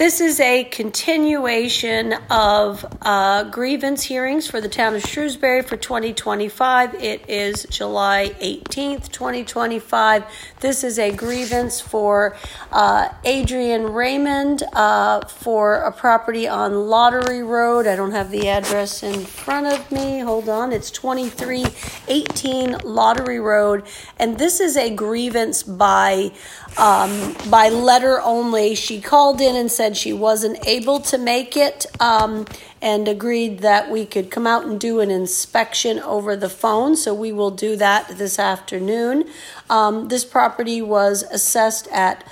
This is a continuation of grievance hearings for the town of Shrewsbury for 2025. It is July 18th, 2025. This is a grievance for Adrian Raymond for a property on Lottery Road. I don't have the address in front of me. Hold on. It's 2318 Lottery Road. And this is a grievance by letter only. She called in and said she wasn't able to make it and agreed that we could come out and do an inspection over the phone. So we will do that this afternoon. This property was assessed at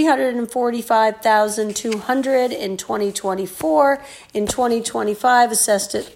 $345,200 in 2024. In 2025, assessed at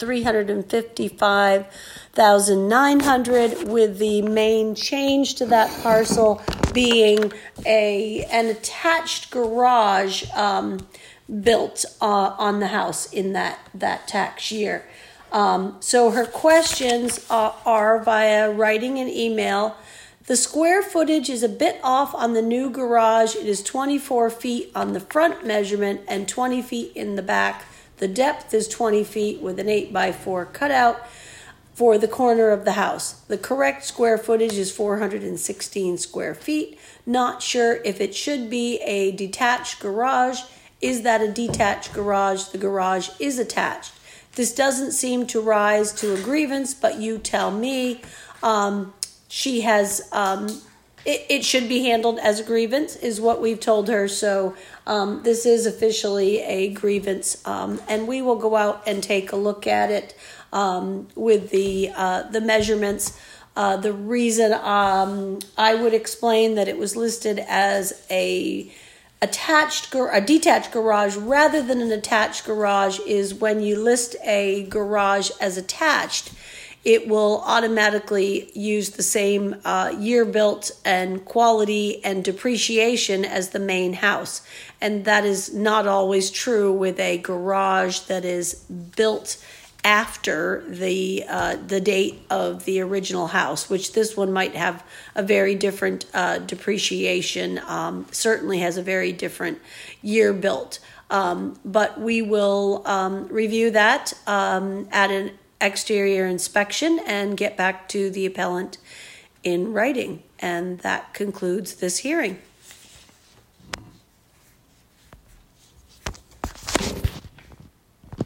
$355,900, with the main change to that parcel being an attached garage built on the house in that tax year. So her questions are via writing and email. The square footage is a bit off on the new garage. It is 24 feet on the front measurement and 20 feet in the back. The depth is 20 feet with an 8x4 cutout for the corner of the house. The correct square footage is 416 square feet. Not sure if it should be a detached garage. Is that a detached garage? The garage is attached. This doesn't seem to rise to a grievance, but you tell me. She has, it should be handled as a grievance is what we've told her. So this is officially a grievance, and we will go out and take a look at it with the measurements. The reason I would explain that it was listed as a detached garage rather than an attached garage is when you list a garage as attached, it will automatically use the same year built and quality and depreciation as the main house. And that is not always true with a garage that is built after the date of the original house, which this one might have a very different depreciation, certainly has a very different year built. But we will review that at an exterior inspection and get back to the appellant in writing. And that concludes this hearing.